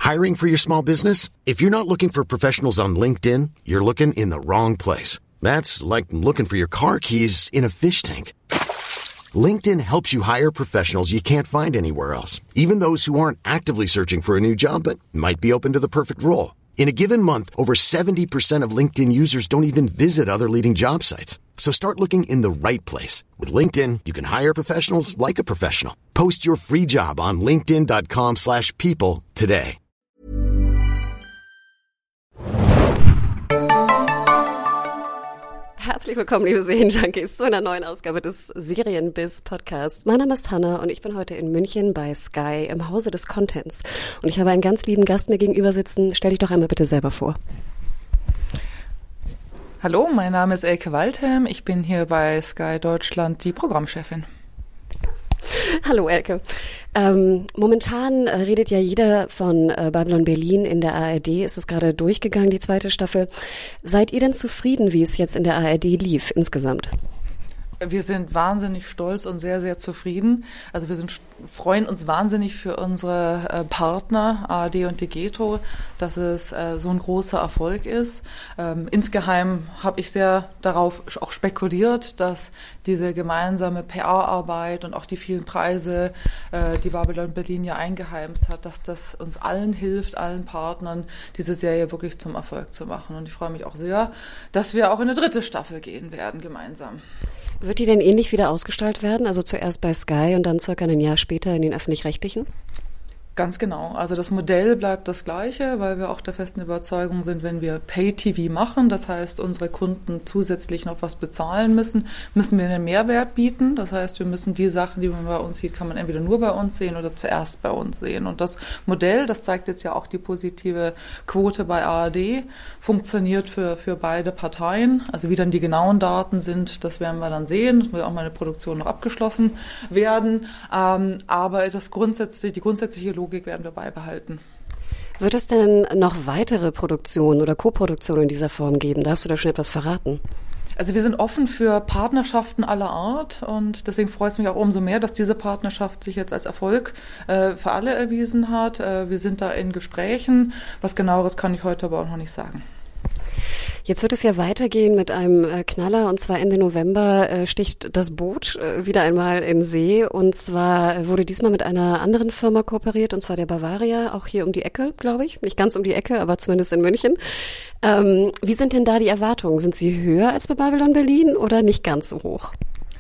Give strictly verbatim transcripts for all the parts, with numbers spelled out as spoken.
Hiring for your small business? If you're not looking for professionals on LinkedIn, you're looking in the wrong place. That's like looking for your car keys in a fish tank. LinkedIn helps you hire professionals you can't find anywhere else, even those who aren't actively searching for a new job but might be open to the perfect role. In a given month, over seventy percent of LinkedIn users don't even visit other leading job sites. So start looking in the right place. With LinkedIn, you can hire professionals like a professional. Post your free job on linkedin dot com slash people today. Herzlich willkommen, liebe Serienjunkies, zu einer neuen Ausgabe des Serienbiz-Podcasts. Mein Name ist Hanna und ich bin heute in München bei Sky im Hause des Contents. Und ich habe einen ganz lieben Gast mir gegenüber sitzen. Stell dich doch einmal bitte selber vor. Hallo, mein Name ist Elke Waldhelm. Ich bin hier bei Sky Deutschland die Programmchefin. Hallo Elke. Ähm, momentan äh, redet ja jeder von äh, Babylon Berlin in der A R D. Es ist gerade durchgegangen, die zweite Staffel. Seid ihr denn zufrieden, wie es jetzt in der A R D lief insgesamt? Wir sind wahnsinnig stolz und sehr, sehr zufrieden. Also wir sind, freuen uns wahnsinnig für unsere äh, Partner A R D und Degeto, dass es äh, so ein großer Erfolg ist. Ähm, insgeheim habe ich sehr darauf auch spekuliert, dass diese gemeinsame P R-Arbeit und auch die vielen Preise, äh, die Babylon Berlin ja eingeheimst hat, dass das uns allen hilft, allen Partnern, diese Serie wirklich zum Erfolg zu machen. Und ich freue mich auch sehr, dass wir auch in eine dritte Staffel gehen werden gemeinsam. Wird die denn ähnlich wieder ausgestrahlt werden? Also zuerst bei Sky und dann circa ein Jahr später in den Öffentlich-Rechtlichen? Ganz genau. Also das Modell bleibt das gleiche, weil wir auch der festen Überzeugung sind, wenn wir Pay-T V machen, das heißt, unsere Kunden zusätzlich noch was bezahlen müssen, müssen wir einen Mehrwert bieten. Das heißt, wir müssen die Sachen, die man bei uns sieht, kann man entweder nur bei uns sehen oder zuerst bei uns sehen. Und das Modell, das zeigt jetzt ja auch die positive Quote bei A R D, funktioniert für, für beide Parteien. Also wie dann die genauen Daten sind, das werden wir dann sehen. Das wird auch mal eine Produktion noch abgeschlossen werden. Ähm, aber das grundsätzliche, die grundsätzliche Logik werden wir beibehalten. Wird es denn noch weitere Produktionen oder Co-Produktionen in dieser Form geben? Darfst du da schon etwas verraten? Also wir sind offen für Partnerschaften aller Art und deswegen freut es mich auch umso mehr, dass diese Partnerschaft sich jetzt als Erfolg äh, für alle erwiesen hat. Äh, wir sind da in Gesprächen. Was genaueres kann ich heute aber auch noch nicht sagen. Jetzt wird es ja weitergehen mit einem äh, Knaller und zwar Ende November äh, sticht das Boot äh, wieder einmal in See und zwar wurde diesmal mit einer anderen Firma kooperiert und zwar der Bavaria, auch hier um die Ecke, glaube ich. Nicht ganz um die Ecke, aber zumindest in München. Ähm, wie sind denn da die Erwartungen? Sind sie höher als bei Babylon Berlin oder nicht ganz so hoch?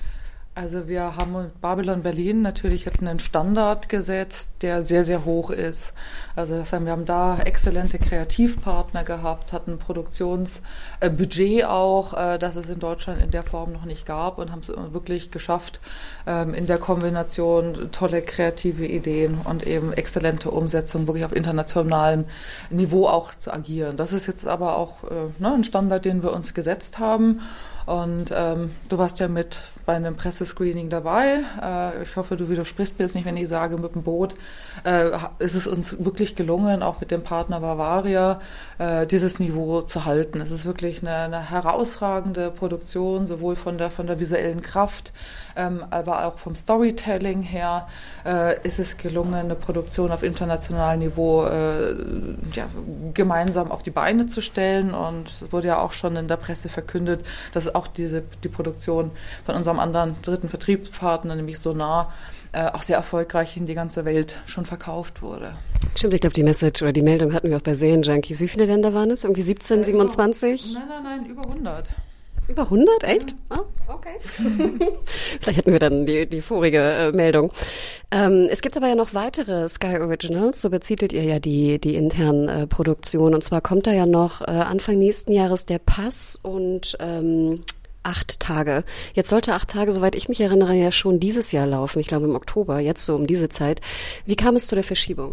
Also wir haben mit Babylon Berlin natürlich jetzt einen Standard gesetzt, der sehr, sehr hoch ist. Also das heißt, wir haben da exzellente Kreativpartner gehabt, hatten ein Produktionsbudget auch, das es in Deutschland in der Form noch nicht gab und haben es wirklich geschafft, in der Kombination tolle kreative Ideen und eben exzellente Umsetzung wirklich auf internationalem Niveau auch zu agieren. Das ist jetzt aber auch ne, ein Standard, den wir uns gesetzt haben. Und ähm, du warst ja mit bei einem Pressescreening dabei. Äh, ich hoffe, du widersprichst mir jetzt nicht, wenn ich sage, mit dem Boot äh, ist es uns wirklich gelungen, auch mit dem Partner Bavaria, äh, dieses Niveau zu halten. Es ist wirklich eine, eine herausragende Produktion, sowohl von der, von der visuellen Kraft, ähm, aber auch vom Storytelling her äh, ist es gelungen, eine Produktion auf internationalem Niveau äh, ja, gemeinsam auf die Beine zu stellen. Und es wurde ja auch schon in der Presse verkündet, dass auch diese, die Produktion von unserem anderen dritten Vertriebspartner, nämlich Sonar, äh, auch sehr erfolgreich in die ganze Welt schon verkauft wurde. Stimmt, ich glaube, die Message oder die Meldung hatten wir auch bei Serienjunkies. Wie viele Länder waren es? Irgendwie siebzehn, siebenundzwanzig? Nein, nein, nein, über hundert. Über hundert? Echt? Ja. Oh, okay. Vielleicht hätten wir dann die, die vorige äh, Meldung. Ähm, es gibt aber ja noch weitere Sky Originals, so bezitelt ihr ja die, die internen äh, Produktionen. Und zwar kommt da ja noch äh, Anfang nächsten Jahres der Pass und ähm, acht Tage. Jetzt sollte acht Tage, soweit ich mich erinnere, ja schon dieses Jahr laufen. Ich glaube im Oktober, jetzt so um diese Zeit. Wie kam es zu der Verschiebung?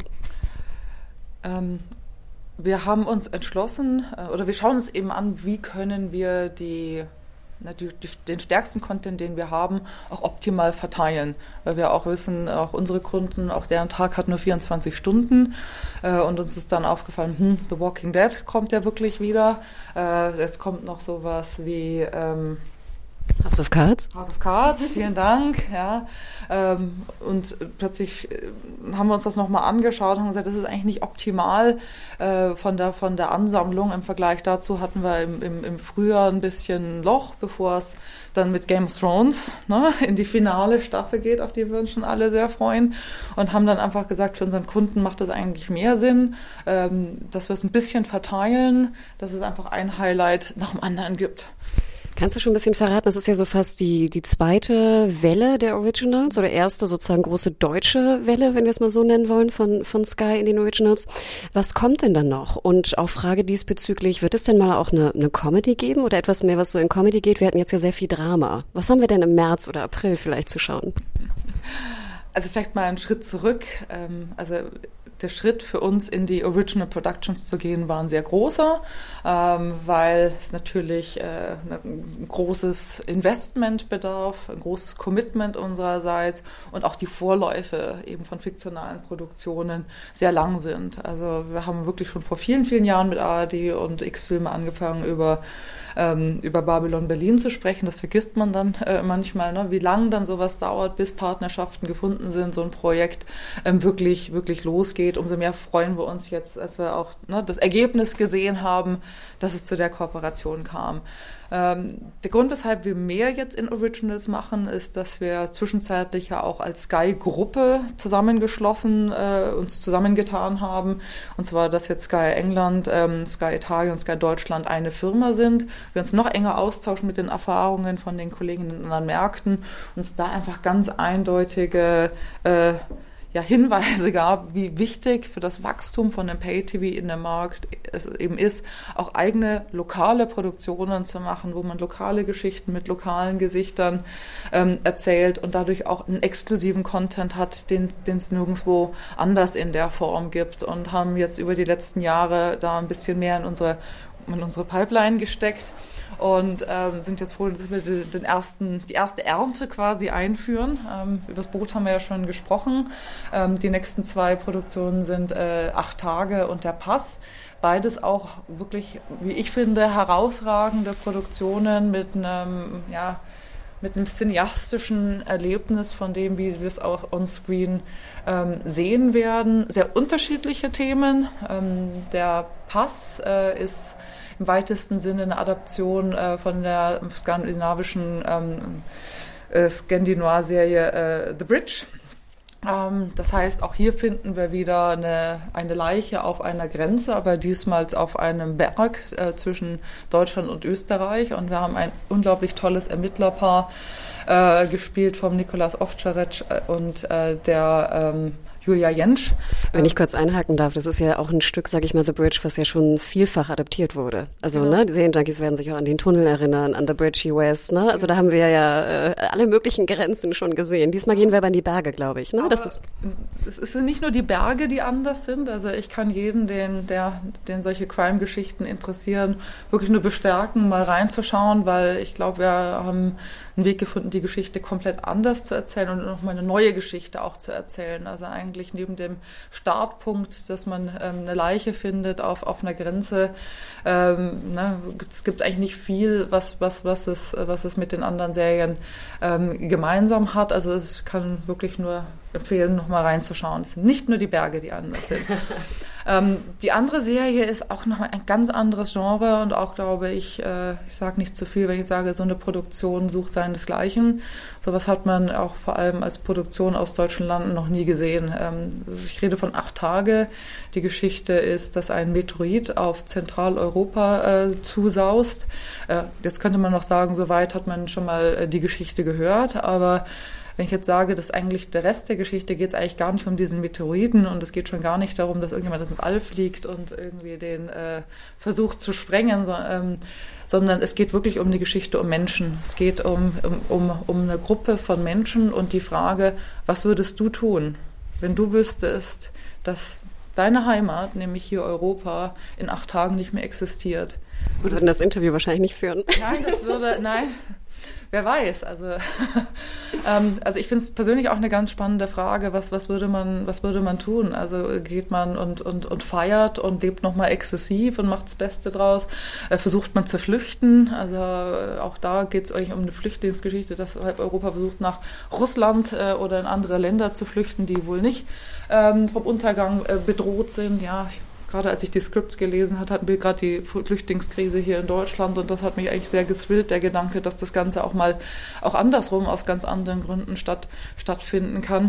Ähm, wir haben uns entschlossen, äh, oder wir schauen uns eben an, wie können wir die Die, die, den stärksten Content, den wir haben, auch optimal verteilen. Weil wir auch wissen, auch unsere Kunden, auch deren Tag hat nur vierundzwanzig Stunden. Äh, und uns ist dann aufgefallen, hm, The Walking Dead kommt ja wirklich wieder. Äh, jetzt kommt noch sowas wie ähm, House of Cards. House of Cards, vielen Dank. Ja, ähm, und plötzlich haben wir uns das nochmal angeschaut und haben gesagt, das ist eigentlich nicht optimal äh, von der von der Ansammlung. Im Vergleich dazu hatten wir im, im, im Frühjahr ein bisschen Loch, bevor es dann mit Game of Thrones ne, in die finale Staffel geht, auf die wir uns schon alle sehr freuen, und haben dann einfach gesagt, für unseren Kunden macht das eigentlich mehr Sinn, ähm, dass wir es ein bisschen verteilen, dass es einfach ein Highlight nach dem anderen gibt. Kannst du schon ein bisschen verraten, das ist ja so fast die die zweite Welle der Originals oder erste sozusagen große deutsche Welle, wenn wir es mal so nennen wollen, von von Sky in den Originals. Was kommt denn dann noch? Und auch Frage diesbezüglich, wird es denn mal auch eine, eine Comedy geben oder etwas mehr, was so in Comedy geht? Wir hatten jetzt ja sehr viel Drama. Was haben wir denn im März oder April vielleicht zu schauen? Also vielleicht mal einen Schritt zurück. Also der Schritt für uns in die Original Productions zu gehen, war ein sehr großer, ähm, weil es natürlich äh, ein großes Investment bedarf, ein großes Commitment unsererseits und auch die Vorläufe eben von fiktionalen Produktionen sehr lang sind. Also wir haben wirklich schon vor vielen, vielen Jahren mit A R D und X-Filme angefangen, über ähm, über Babylon Berlin zu sprechen. Das vergisst man dann äh, manchmal, ne? Wie lang dann sowas dauert, bis Partnerschaften gefunden sind, so ein Projekt ähm, wirklich, wirklich losgeht. Umso mehr freuen wir uns jetzt, als wir auch ne, das Ergebnis gesehen haben, dass es zu der Kooperation kam. Ähm, der Grund, weshalb wir mehr jetzt in Originals machen, ist, dass wir zwischenzeitlich ja auch als Sky-Gruppe zusammengeschlossen, äh, uns zusammengetan haben. Und zwar, dass jetzt Sky England, ähm, Sky Italien und Sky Deutschland eine Firma sind. Wir uns noch enger austauschen mit den Erfahrungen von den Kollegen in anderen Märkten, uns da einfach ganz eindeutige äh, ja, Hinweise gab, wie wichtig für das Wachstum von dem Pay-T V in dem Markt es eben ist, auch eigene lokale Produktionen zu machen, wo man lokale Geschichten mit lokalen Gesichtern ähm, erzählt und dadurch auch einen exklusiven Content hat, den es nirgendwo anders in der Form gibt, und haben jetzt über die letzten Jahre da ein bisschen mehr in unsere, in unsere Pipeline gesteckt. Und ähm, sind jetzt froh, dass wir den ersten, die erste Ernte quasi einführen. Ähm, über das Boot haben wir ja schon gesprochen. Ähm, die nächsten zwei Produktionen sind äh, Acht Tage und Der Pass. Beides auch wirklich, wie ich finde, herausragende Produktionen mit einem, ja, mit einem cineastischen Erlebnis von dem, wie wir es auch on-screen ähm, sehen werden. Sehr unterschiedliche Themen. Ähm, Der Pass äh, ist im weitesten Sinne eine Adaption äh, von der skandinavischen ähm, äh, Scandinoir-Serie äh, The Bridge. Ähm, das heißt, auch hier finden wir wieder eine, eine Leiche auf einer Grenze, aber diesmal auf einem Berg äh, zwischen Deutschland und Österreich. Und wir haben ein unglaublich tolles Ermittlerpaar äh, gespielt vom Nikolas Ovtcharec und äh, der ähm, Julia Jentsch. Wenn ich kurz einhaken darf, das ist ja auch ein Stück, sag ich mal, The Bridge, was ja schon vielfach adaptiert wurde. Also, genau. ne, die Serienjunkies werden sich auch an den Tunnel erinnern, an The Bridge U S, ne? Also da haben wir ja äh, alle möglichen Grenzen schon gesehen. Diesmal gehen wir aber in die Berge, glaube ich, ne? Aber das ist es sind nicht nur die Berge, die anders sind. Also ich kann jeden, den, der, den solche Crime-Geschichten interessieren, wirklich nur bestärken, mal reinzuschauen, weil ich glaube, wir haben einen Weg gefunden, die Geschichte komplett anders zu erzählen und nochmal eine neue Geschichte auch zu erzählen. Also eigentlich neben dem Startpunkt, dass man ähm, eine Leiche findet auf, auf einer Grenze, ähm, ne, es gibt eigentlich nicht viel, was, was, was, es, was es mit den anderen Serien ähm, gemeinsam hat. Also ich kann wirklich nur empfehlen, nochmal reinzuschauen. Es sind nicht nur die Berge, die anders sind. ähm, die andere Serie ist auch nochmal ein ganz anderes Genre und auch, glaube ich, äh, ich sage nicht zu viel, wenn ich sage, so eine Produktion sucht seinesgleichen. Sowas hat man auch vor allem als Produktion aus deutschen Landen noch nie gesehen. Ähm, ich rede von Acht Tage. Die Geschichte ist, dass ein Meteorit auf Zentraleuropa äh, zusaust. Äh, jetzt könnte man noch sagen, soweit hat man schon mal äh, die Geschichte gehört, aber wenn ich jetzt sage, dass eigentlich der Rest der Geschichte geht es eigentlich gar nicht um diesen Meteoriten und es geht schon gar nicht darum, dass irgendjemand ins All fliegt und irgendwie den äh, versucht zu sprengen, so, ähm, sondern es geht wirklich um die Geschichte um Menschen. Es geht um, um, um, um eine Gruppe von Menschen und die Frage, was würdest du tun, wenn du wüsstest, dass deine Heimat, nämlich hier Europa, in acht Tagen nicht mehr existiert? Wir würden das Interview wahrscheinlich nicht führen. Nein, das würde, nein. wer weiß. Also, ähm, also ich finde es persönlich auch eine ganz spannende Frage, was, was würde man, was würde man tun? Also geht man und, und, und feiert und lebt nochmal exzessiv und macht das Beste draus? Äh, versucht man zu flüchten? Also äh, auch da geht es eigentlich um eine Flüchtlingsgeschichte, dass halb Europa versucht, nach Russland äh, oder in andere Länder zu flüchten, die wohl nicht ähm, vom Untergang äh, bedroht sind. Ja, ich, gerade als ich die Scripts gelesen habe, hatten wir gerade die Flüchtlingskrise hier in Deutschland und das hat mich eigentlich sehr gethrillt, der Gedanke, dass das Ganze auch mal auch andersrum aus ganz anderen Gründen statt, stattfinden kann.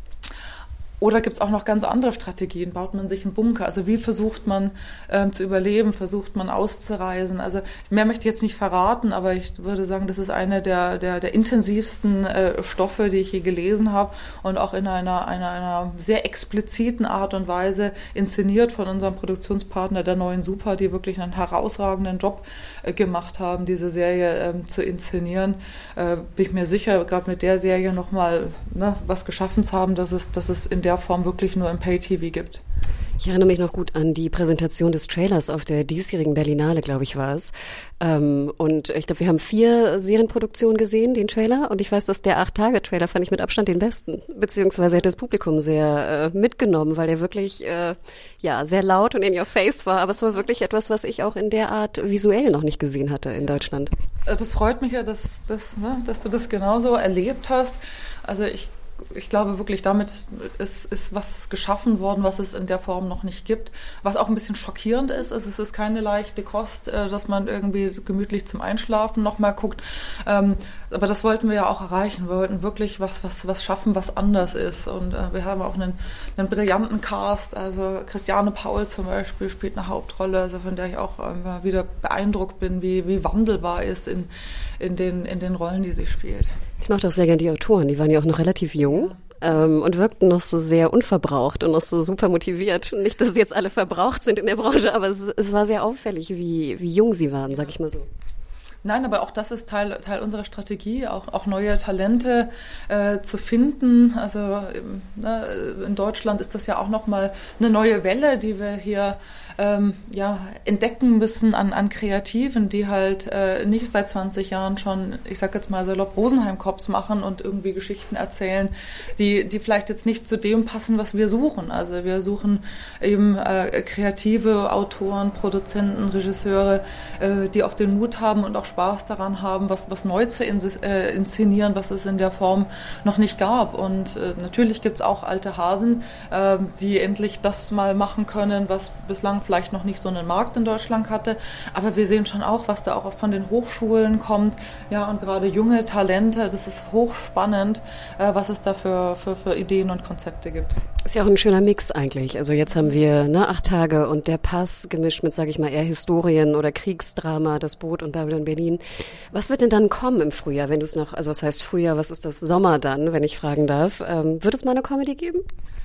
Oder gibt es auch noch ganz andere Strategien? Baut man sich einen Bunker? Also wie versucht man ähm, zu überleben? Versucht man auszureisen? Also mehr möchte ich jetzt nicht verraten, aber ich würde sagen, das ist eine der, der, der intensivsten äh, Stoffe, die ich je gelesen habe und auch in einer, einer, einer sehr expliziten Art und Weise inszeniert von unserem Produktionspartner der Neuen Super, die wirklich einen herausragenden Job äh, gemacht haben, diese Serie ähm, zu inszenieren. Äh, bin ich mir sicher, gerade mit der Serie nochmal ne, was geschaffen zu haben, dass es, dass es in der Form wirklich nur im Pay-T V gibt. Ich erinnere mich noch gut an die Präsentation des Trailers auf der diesjährigen Berlinale, glaube ich, war es. Ähm, und ich glaube, wir haben vier Serienproduktionen gesehen, den Trailer. Und ich weiß, dass der acht-Tage-Trailer fand ich mit Abstand den besten. Beziehungsweise hat das Publikum sehr äh, mitgenommen, weil der wirklich äh, ja sehr laut und in your face war. Aber es war wirklich etwas, was ich auch in der Art visuell noch nicht gesehen hatte in Deutschland. Also es freut mich ja, dass, dass, ne, dass du das genauso erlebt hast. Also ich Ich glaube wirklich, damit ist, ist was geschaffen worden, was es in der Form noch nicht gibt. Was auch ein bisschen schockierend ist, ist es ist keine leichte Kost, dass man irgendwie gemütlich zum Einschlafen nochmal guckt. Aber das wollten wir ja auch erreichen. Wir wollten wirklich was, was, was schaffen, was anders ist. Und wir haben auch einen, einen brillanten Cast. Also Christiane Paul zum Beispiel spielt eine Hauptrolle, also von der ich auch immer wieder beeindruckt bin, wie, wie wandelbar ist in, in, den, in den Rollen, die sie spielt. Ich mochte auch sehr gerne die Autoren, die waren ja auch noch relativ jung ähm, und wirkten noch so sehr unverbraucht und noch so super motiviert. Nicht, dass sie jetzt alle verbraucht sind in der Branche, aber es, es war sehr auffällig, wie, wie jung sie waren, sag ich mal so. Nein, aber auch das ist Teil, Teil unserer Strategie, auch, auch neue Talente äh, zu finden. Also ne, in Deutschland ist das ja auch nochmal eine neue Welle, die wir hier ähm, ja, entdecken müssen an, an Kreativen, die halt äh, nicht seit zwanzig Jahren schon, ich sag jetzt mal salopp, Rosenheim-Cops machen und irgendwie Geschichten erzählen, die, die vielleicht jetzt nicht zu dem passen, was wir suchen. Also wir suchen eben äh, kreative Autoren, Produzenten, Regisseure, äh, die auch den Mut haben und auch Spaß daran haben, was, was neu zu inszenieren, was es in der Form noch nicht gab. Und äh, natürlich gibt es auch alte Hasen, äh, die endlich das mal machen können, was bislang vielleicht noch nicht so einen Markt in Deutschland hatte. Aber wir sehen schon auch, was da auch von den Hochschulen kommt. Ja, und gerade junge Talente, das ist hochspannend, äh, was es da für, für, für Ideen und Konzepte gibt. Ist ja auch ein schöner Mix eigentlich. Also jetzt haben wir ne, acht Tage und der Pass gemischt mit, sage ich mal, eher Historien oder Kriegsdrama, das Boot und Babylon Berlin. Was wird denn dann kommen im Frühjahr, wenn du es noch, also was heißt Frühjahr, was ist das, Sommer dann, wenn ich fragen darf? Ähm, wird es mal eine Comedy geben?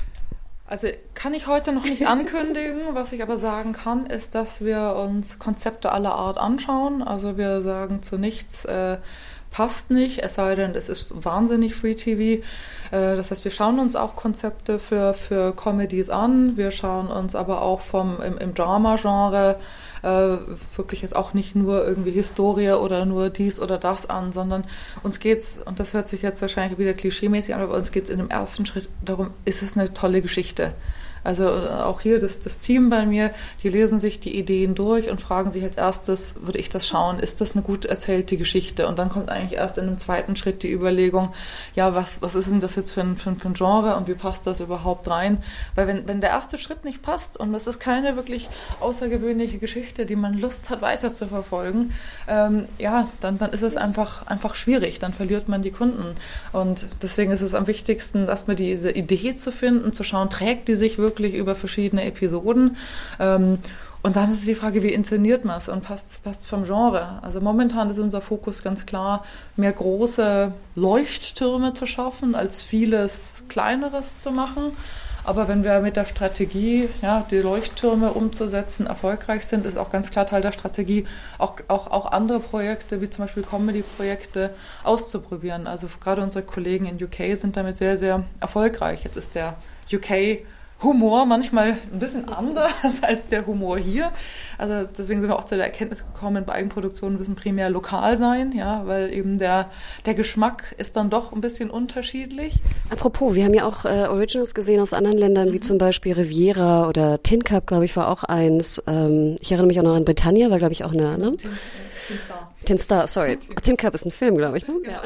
Also kann ich heute noch nicht ankündigen. Was ich aber sagen kann, ist, dass wir uns Konzepte aller Art anschauen. Also wir sagen zu nichts, äh, passt nicht, es sei denn, es ist wahnsinnig Free-T V. Äh, das heißt, wir schauen uns auch Konzepte für, für Comedies an. Wir schauen uns aber auch vom, im, im Drama-Genre äh, wirklich jetzt auch nicht nur irgendwie Historie oder nur dies oder das an, sondern uns geht's, und das hört sich jetzt wahrscheinlich wieder klischeemäßig an, aber uns geht's in dem ersten Schritt darum, ist es eine tolle Geschichte? Also auch hier das, das Team bei mir, die lesen sich die Ideen durch und fragen sich als erstes, würde ich das schauen, ist das eine gut erzählte Geschichte? Und dann kommt eigentlich erst in einem zweiten Schritt die Überlegung, ja, was, was ist denn das jetzt für ein, für, für ein Genre und wie passt das überhaupt rein? Weil wenn, wenn der erste Schritt nicht passt und das ist keine wirklich außergewöhnliche Geschichte, die man Lust hat weiter zu verfolgen, ähm, ja, dann, dann ist es einfach, einfach schwierig, dann verliert man die Kunden. Und deswegen ist es am wichtigsten, erstmal diese Idee zu finden, zu schauen, trägt die sich wirklich über verschiedene Episoden. Ähm, und dann ist es die Frage, wie inszeniert man es und passt es vom Genre? Also momentan ist unser Fokus ganz klar, mehr große Leuchttürme zu schaffen, als vieles Kleineres zu machen. Aber wenn wir mit der Strategie, ja, die Leuchttürme umzusetzen, erfolgreich sind, ist auch ganz klar Teil der Strategie, auch, auch, auch andere Projekte, wie zum Beispiel Comedy-Projekte, auszuprobieren. Also gerade unsere Kollegen in U K sind damit sehr, sehr erfolgreich. Jetzt ist der U K Humor manchmal ein bisschen anders als der Humor hier. Also deswegen sind wir auch zu der Erkenntnis gekommen, bei Eigenproduktionen müssen primär lokal sein, ja, weil eben der, der Geschmack ist dann doch ein bisschen unterschiedlich. Apropos, wir haben ja auch äh, Originals gesehen aus anderen Ländern, mhm. wie zum Beispiel Riviera oder Tin Cup, glaube ich, war auch eins. Ähm, ich erinnere mich auch noch an Britannia, war, glaube ich, auch eine, ne? Tin, Tin Star. Tin Star, sorry. Tin Cup ist ein Film, glaube ich, ne? Ja.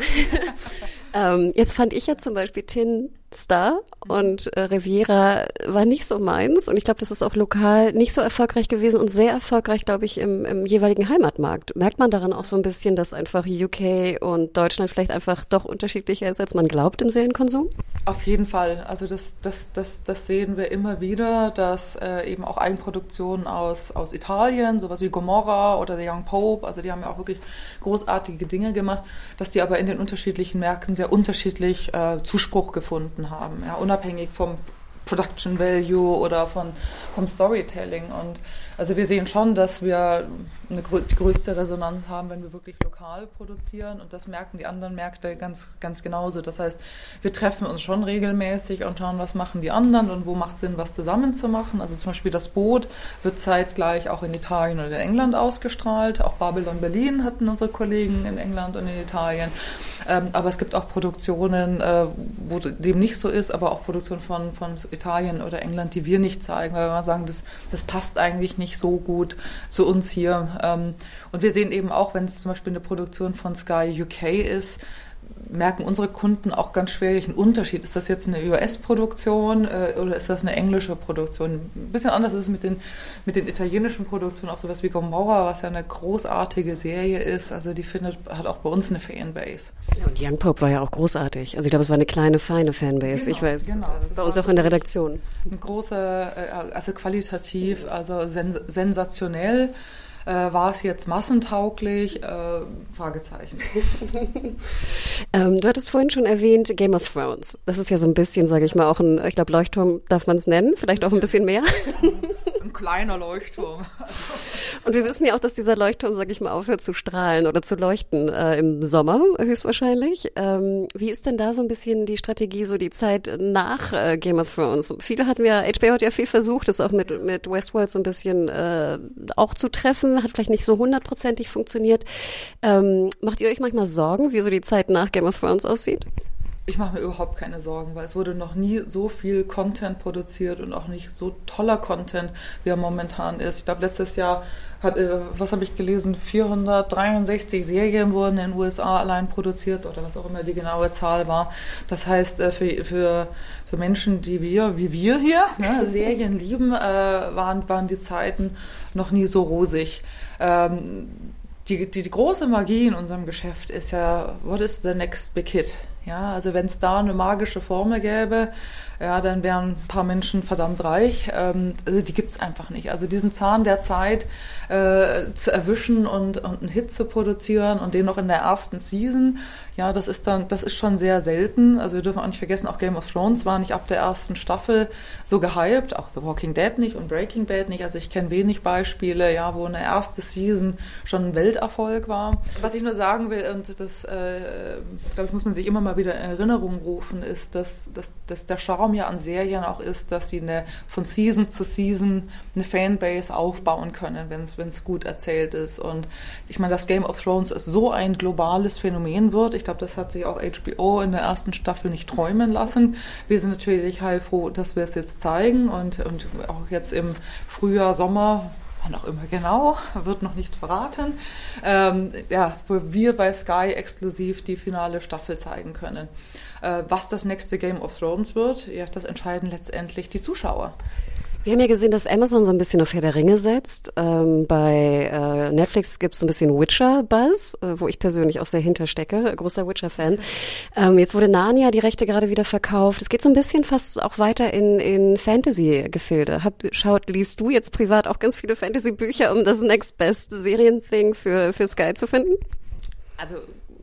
ähm, jetzt fand ich ja zum Beispiel Tin Star und äh, Riviera war nicht so meins und ich glaube, das ist auch lokal nicht so erfolgreich gewesen und sehr erfolgreich, glaube ich, im, im jeweiligen Heimatmarkt. Merkt man daran auch so ein bisschen, dass einfach U K und Deutschland vielleicht einfach doch unterschiedlicher ist, als man glaubt im Serienkonsum? Auf jeden Fall. Also das, das, das, das sehen wir immer wieder, dass äh, eben auch Eigenproduktionen aus, aus Italien, sowas wie Gomorra oder The Young Pope, also die haben ja auch wirklich großartige Dinge gemacht, dass die aber in den unterschiedlichen Märkten sehr unterschiedlich äh, Zuspruch gefunden haben, ja, unabhängig vom Production Value oder von, vom Storytelling. Und also wir sehen schon, dass wir eine, die größte Resonanz haben, wenn wir wirklich lokal produzieren und das merken die anderen Märkte ganz, ganz genauso. Das heißt, wir treffen uns schon regelmäßig und schauen, was machen die anderen und wo macht Sinn, was zusammen zu machen. Also zum Beispiel das Boot wird zeitgleich auch in Italien oder in England ausgestrahlt. Auch Babylon Berlin hatten unsere Kollegen in England und in Italien. Ähm, aber es gibt auch Produktionen, äh, wo dem nicht so ist, aber auch Produktionen von, von Italien oder England, die wir nicht zeigen, weil wir sagen, das, das passt eigentlich nicht so gut zu uns hier. Ähm, und wir sehen eben auch, wenn es zum Beispiel eine Produktion von Sky U K ist, merken unsere Kunden auch ganz schwierig einen Unterschied. Ist das jetzt eine U S-Produktion äh, oder ist das eine englische Produktion? Ein bisschen anders ist es mit den, mit den italienischen Produktionen, auch sowas wie Gomorra, was ja eine großartige Serie ist. Also die findet, hat auch bei uns eine Fanbase. Ja, und Young Pope war ja auch großartig. Also ich glaube, es war eine kleine, feine Fanbase. Genau, ich weiß, genau. bei uns auch in der Redaktion. Eine große, also qualitativ, also sens- sensationell. Äh, war es jetzt massentauglich? Äh, Fragezeichen. ähm, du hattest vorhin schon erwähnt Game of Thrones. Das ist ja so ein bisschen, sage ich mal, auch ein, ich glaube, Leuchtturm darf man es nennen, vielleicht auch ein bisschen mehr. Ein kleiner Leuchtturm. Und wir wissen ja auch, dass dieser Leuchtturm, sage ich mal, aufhört zu strahlen oder zu leuchten äh, im Sommer höchstwahrscheinlich. Ähm, wie ist denn da so ein bisschen die Strategie, so die Zeit nach äh, Game of Thrones? Viele hatten ja, H B O hat ja viel versucht, das auch mit, mit Westworld so ein bisschen äh, auch zu treffen. Hat vielleicht nicht so hundertprozentig funktioniert. Ähm, macht ihr euch manchmal Sorgen, wie so die Zeit nach Game of Thrones aussieht? Ich mache mir überhaupt keine Sorgen, weil es wurde noch nie so viel Content produziert und auch nicht so toller Content, wie er momentan ist. Ich glaube, letztes Jahr hat, äh, was habe ich gelesen, vierhundertdreiundsechzig Serien wurden in den U S A allein produziert oder was auch immer die genaue Zahl war. Das heißt, äh, für, für, für Menschen, die wir, wie wir hier, ne, Serien lieben, äh, waren, waren die Zeiten noch nie so rosig. Ähm, die, die, die große Magie in unserem Geschäft ist ja, what is the next big hit? Ja, also wenn es da eine magische Formel gäbe, ja, dann wären ein paar Menschen verdammt reich. Ähm, also die gibt's einfach nicht. Also diesen Zahn der Zeit äh, zu erwischen und, und einen Hit zu produzieren und den noch in der ersten Season, ja, das ist dann, das ist schon sehr selten. Also wir dürfen auch nicht vergessen, auch Game of Thrones war nicht ab der ersten Staffel so gehypt, auch The Walking Dead nicht und Breaking Bad nicht. Also ich kenne wenig Beispiele, ja, wo eine erste Season schon ein Welterfolg war. Was ich nur sagen will, und das, äh, glaube ich, muss man sich immer mal wieder in Erinnerung rufen, ist, dass, dass, dass der Charme ja an Serien auch ist, dass sie eine, von Season zu Season eine Fanbase aufbauen können, wenn es wenn es gut erzählt ist. Und ich meine, dass Game of Thrones so ein globales Phänomen wird, ich glaube, das hat sich auch H B O in der ersten Staffel nicht träumen lassen. Wir sind natürlich heilfroh, dass wir es jetzt zeigen und, und auch jetzt im Frühjahr, Sommer, wann auch immer genau, wird noch nicht verraten, ähm, ja, wo wir bei Sky exklusiv die finale Staffel zeigen können. Äh, was das nächste Game of Thrones wird, ja, das entscheiden letztendlich die Zuschauer. Wir haben ja gesehen, dass Amazon so ein bisschen auf Herr der Ringe setzt. Ähm, bei äh, Netflix gibt es so ein bisschen Witcher-Buzz, äh, wo ich persönlich auch sehr hinterstecke, großer Witcher-Fan. Ähm, jetzt wurde Narnia die Rechte gerade wieder verkauft. Es geht so ein bisschen fast auch weiter in, in Fantasy-Gefilde. Hab, schaut, liest du jetzt privat auch ganz viele Fantasy-Bücher, um das Next Best Serien-Thing für, für Sky zu finden? Also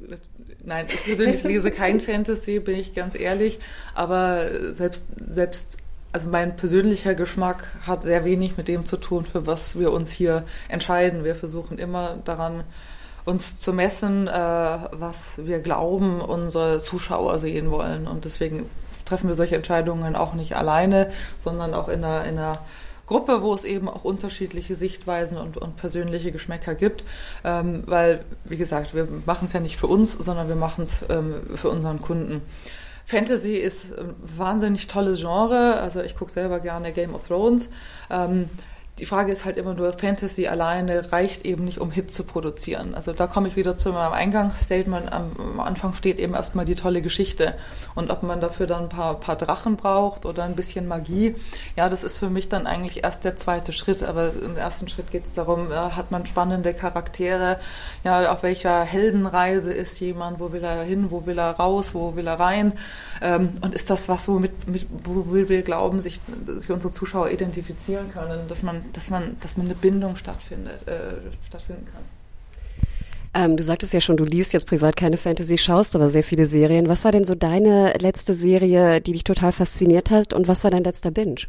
nein, ich persönlich lese kein Fantasy, bin ich ganz ehrlich, aber selbst selbst also mein persönlicher Geschmack hat sehr wenig mit dem zu tun, für was wir uns hier entscheiden. Wir versuchen immer daran, uns zu messen, äh, was wir glauben, unsere Zuschauer sehen wollen. Und deswegen treffen wir solche Entscheidungen auch nicht alleine, sondern auch in einer, in einer Gruppe, wo es eben auch unterschiedliche Sichtweisen und, und persönliche Geschmäcker gibt, ähm, weil, wie gesagt, wir machen es ja nicht für uns, sondern wir machen es ähm, für unseren Kunden. Fantasy ist ein wahnsinnig tolles Genre, also ich gucke selber gerne Game of Thrones. Ähm, Die Frage ist halt immer nur, Fantasy alleine reicht eben nicht, um Hits zu produzieren. Also da komme ich wieder zu meinem Eingangsstatement. Am Anfang steht eben erstmal die tolle Geschichte. Und ob man dafür dann ein paar, paar Drachen braucht oder ein bisschen Magie, ja, das ist für mich dann eigentlich erst der zweite Schritt. Aber im ersten Schritt geht es darum, ja, hat man spannende Charaktere, ja, auf welcher Heldenreise ist jemand, wo will er hin, wo will er raus, wo will er rein? Ähm, und ist das was, womit, mit, wo wir glauben, sich, sich unsere Zuschauer identifizieren können, dass man dass man, dass man eine Bindung stattfindet, äh, stattfinden kann. Ähm, du sagtest ja schon, du liest jetzt privat keine Fantasy, schaust aber sehr viele Serien. Was war denn so deine letzte Serie, die dich total fasziniert hat, und was war dein letzter Binge?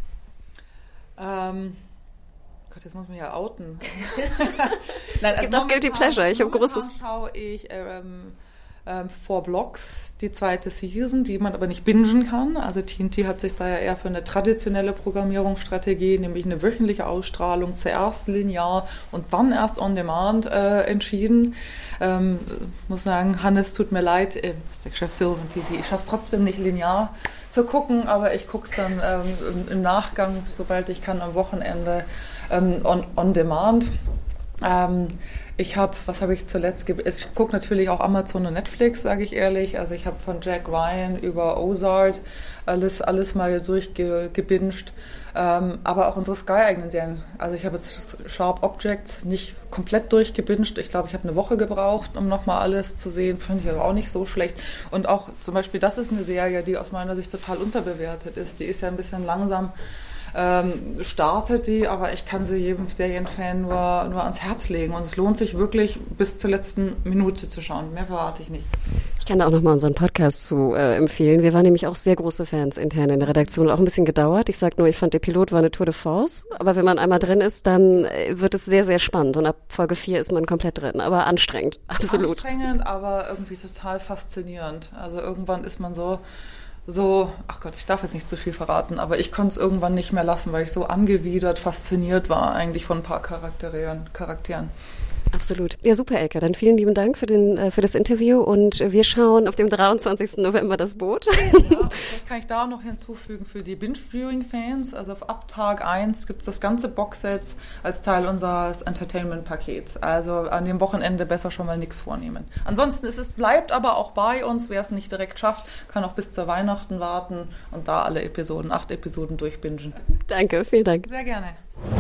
Ähm, Gott, jetzt muss ich mich ja outen. Nein, es gibt also auch Guilty Pleasure. Ich habe großes. Schaue ich ähm, ähm, Four Blocks, die zweite Season, die man aber nicht bingen kann. Also T N T hat sich da ja eher für eine traditionelle Programmierungsstrategie, nämlich eine wöchentliche Ausstrahlung, zuerst linear und dann erst on demand äh, entschieden. Ähm, muss sagen, Hannes, tut mir leid, äh, ist der Geschäftsführer von T N T, ich schaffe es trotzdem nicht linear zu gucken, aber ich gucke es dann ähm, im, im Nachgang, sobald ich kann, am Wochenende ähm, on, on demand. Ähm, Ich habe, was habe ich zuletzt, ge- ich gucke natürlich auch Amazon und Netflix, sage ich ehrlich. Also ich habe von Jack Ryan über Ozark alles, alles mal durchgebinged. Ähm, aber auch unsere Sky-eigenen Serien. Also ich habe jetzt Sharp Objects nicht komplett durchgebinged. Ich glaube, ich habe eine Woche gebraucht, um nochmal alles zu sehen. Fand ich aber auch nicht so schlecht. Und auch zum Beispiel, das ist eine Serie, die aus meiner Sicht total unterbewertet ist. Die ist ja ein bisschen langsam. Ähm, startet die, aber ich kann sie jedem Serienfan nur, nur ans Herz legen. Und es lohnt sich wirklich, bis zur letzten Minute zu schauen. Mehr verrate ich nicht. Ich kann da auch nochmal unseren Podcast zu äh, empfehlen. Wir waren nämlich auch sehr große Fans intern in der Redaktion. Auch ein bisschen gedauert. Ich sag nur, ich fand, der Pilot war eine Tour de Force. Aber wenn man einmal drin ist, dann wird es sehr, sehr spannend. Und ab Folge vier ist man komplett drin. Aber anstrengend, absolut. Anstrengend, aber irgendwie total faszinierend. Also irgendwann ist man so... so, ach Gott, ich darf jetzt nicht zu viel verraten, aber ich konnte es irgendwann nicht mehr lassen, weil ich so angewidert, fasziniert war eigentlich von ein paar Charakteren, Charakteren. Absolut. Ja, super, Elke. Dann vielen lieben Dank für, den, äh, für das Interview, und wir schauen auf dem dreiundzwanzigsten November das Boot. Ja, vielleicht kann ich da noch hinzufügen für die Binge-Viewing-Fans. Also auf ab Tag eins gibt es das ganze Boxset als Teil unseres Entertainment-Pakets. Also an dem Wochenende besser schon mal nichts vornehmen. Ansonsten ist es, bleibt aber auch bei uns. Wer es nicht direkt schafft, kann auch bis zur Weihnachten warten und da alle Episoden, acht Episoden durchbingen. Danke, vielen Dank. Sehr gerne.